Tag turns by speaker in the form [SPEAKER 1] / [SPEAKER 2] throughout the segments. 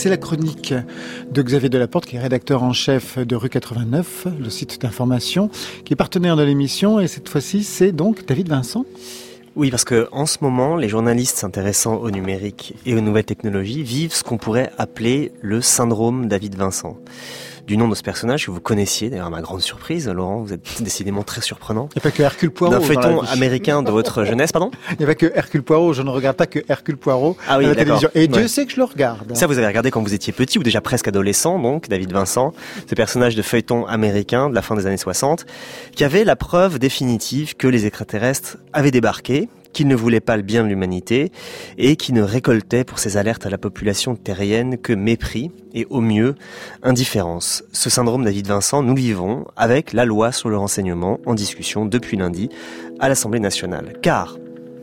[SPEAKER 1] c'est la chronique de Xavier Delaporte, qui est rédacteur en chef de Rue 89, le site d'information, qui est partenaire de l'émission. Et cette fois-ci, c'est donc David Vincent.
[SPEAKER 2] Oui, parce que en ce moment, les journalistes s'intéressant au numérique et aux nouvelles technologies vivent ce qu'on pourrait appeler le syndrome David Vincent. Du nom de ce personnage que vous connaissiez, d'ailleurs à ma grande surprise, Laurent, vous êtes décidément très surprenant.
[SPEAKER 1] Il n'y a pas que Hercule Poirot.
[SPEAKER 2] D'un feuilleton américain de votre jeunesse, pardon.
[SPEAKER 1] Il n'y a pas que Hercule Poirot, je ne regarde pas que Hercule Poirot
[SPEAKER 2] à la
[SPEAKER 1] télévision. Et Dieu sait que je le regarde.
[SPEAKER 2] Ça, vous avez regardé quand vous étiez petit ou déjà presque adolescent, donc, David Vincent, ce personnage de feuilleton américain de la fin des années 60, qui avait la preuve définitive que les extraterrestres avaient débarqué, qu'il ne voulait pas le bien de l'humanité et qui ne récoltait pour ses alertes à la population terrienne que mépris et au mieux indifférence. Ce syndrome David Vincent, nous le vivons avec la loi sur le renseignement en discussion depuis lundi à l'Assemblée nationale. Car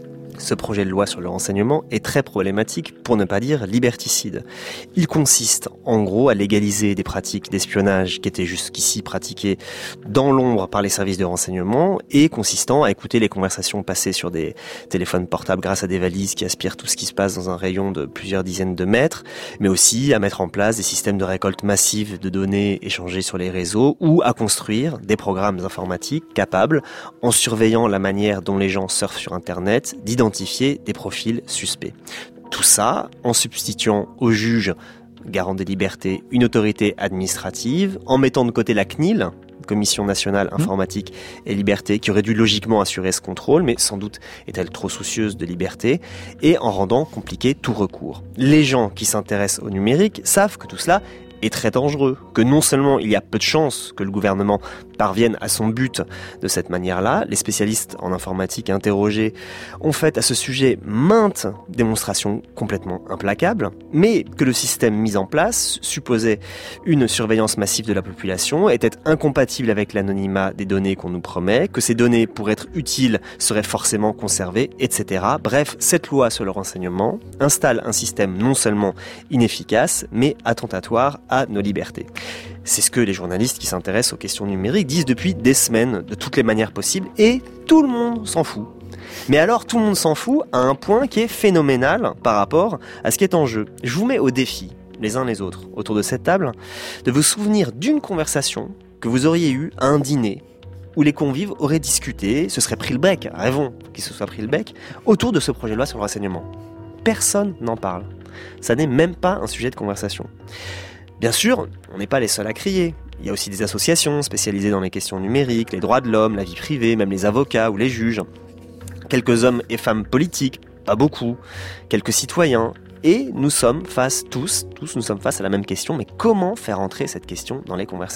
[SPEAKER 2] ce projet de loi sur le renseignement est très problématique, pour ne pas dire liberticide. Il consiste, en gros, à légaliser des pratiques d'espionnage qui étaient jusqu'ici pratiquées dans l'ombre par les services de renseignement et consistant à écouter les conversations passées sur des téléphones portables grâce à des valises qui aspirent tout ce qui se passe dans un rayon de plusieurs dizaines de mètres, mais aussi à mettre en place des systèmes de récolte massive de données échangées sur les réseaux ou à construire des programmes informatiques capables, en surveillant la manière dont les gens surfent sur Internet, d'identifier des profils suspects. Tout ça en substituant au juge garant des libertés une autorité administrative, en mettant de côté la CNIL, Commission nationale informatique et liberté, qui aurait dû logiquement assurer ce contrôle, mais sans doute est-elle trop soucieuse de liberté, et en rendant compliqué tout recours. Les gens qui s'intéressent au numérique savent que tout cela est très dangereux, que non seulement il y a peu de chances que le gouvernement parvienne à son but de cette manière-là, les spécialistes en informatique interrogés ont fait à ce sujet maintes démonstrations complètement implacables, mais que le système mis en place supposait une surveillance massive de la population, était incompatible avec l'anonymat des données qu'on nous promet, que ces données, pour être utiles, seraient forcément conservées, etc. Bref, cette loi sur le renseignement installe un système non seulement inefficace, mais attentatoire à nos libertés. C'est ce que les journalistes qui s'intéressent aux questions numériques disent depuis des semaines, de toutes les manières possibles, et tout le monde s'en fout. Mais alors, tout le monde s'en fout à un point qui est phénoménal par rapport à ce qui est en jeu. Je vous mets au défi, les uns les autres, autour de cette table, de vous souvenir d'une conversation que vous auriez eue à un dîner, où les convives auraient discuté, se seraient pris le bec, rêvons qu'ils se soient pris le bec, autour de ce projet de loi sur le renseignement. Personne n'en parle. Ça n'est même pas un sujet de conversation. Bien sûr, on n'est pas les seuls à crier. Il y a aussi des associations spécialisées dans les questions numériques, les droits de l'homme, la vie privée, même les avocats ou les juges. Quelques hommes et femmes politiques, pas beaucoup. Quelques citoyens. Et nous sommes tous nous sommes face à la même question. Mais comment faire entrer cette question dans les conversations ?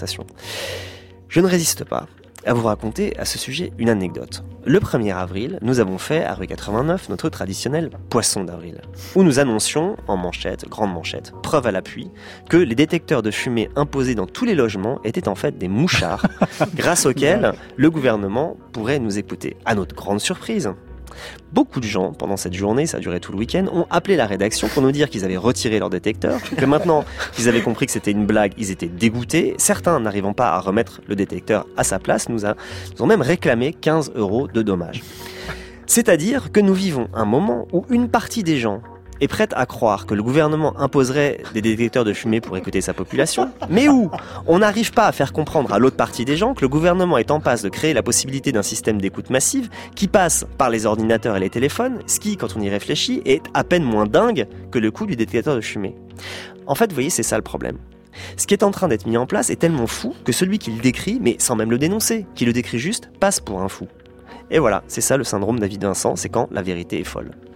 [SPEAKER 2] Je ne résiste pas à vous raconter à ce sujet une anecdote. Le 1er avril, nous avons fait à Rue 89 notre traditionnel poisson d'avril, où nous annoncions en manchette, grande manchette, preuve à l'appui, que les détecteurs de fumée imposés dans tous les logements étaient en fait des mouchards, grâce auxquels le gouvernement pourrait nous écouter. À notre grande surprise, beaucoup de gens, pendant cette journée, ça a duré tout le week-end, ont appelé la rédaction pour nous dire qu'ils avaient retiré leur détecteur, que maintenant qu'ils avaient compris que c'était une blague, ils étaient dégoûtés. Certains, n'arrivant pas à remettre le détecteur à sa place, nous ont même réclamé 15 € de dommages. C'est-à-dire que nous vivons un moment où une partie des gens est prête à croire que le gouvernement imposerait des détecteurs de fumée pour écouter sa population, mais où on n'arrive pas à faire comprendre à l'autre partie des gens que le gouvernement est en passe de créer la possibilité d'un système d'écoute massive qui passe par les ordinateurs et les téléphones, ce qui, quand on y réfléchit, est à peine moins dingue que le coût du détecteur de fumée. En fait, vous voyez, c'est ça le problème. Ce qui est en train d'être mis en place est tellement fou que celui qui le décrit, mais sans même le dénoncer, qui le décrit juste, passe pour un fou. Et voilà, c'est ça le syndrome David Vincent, c'est quand la vérité est folle.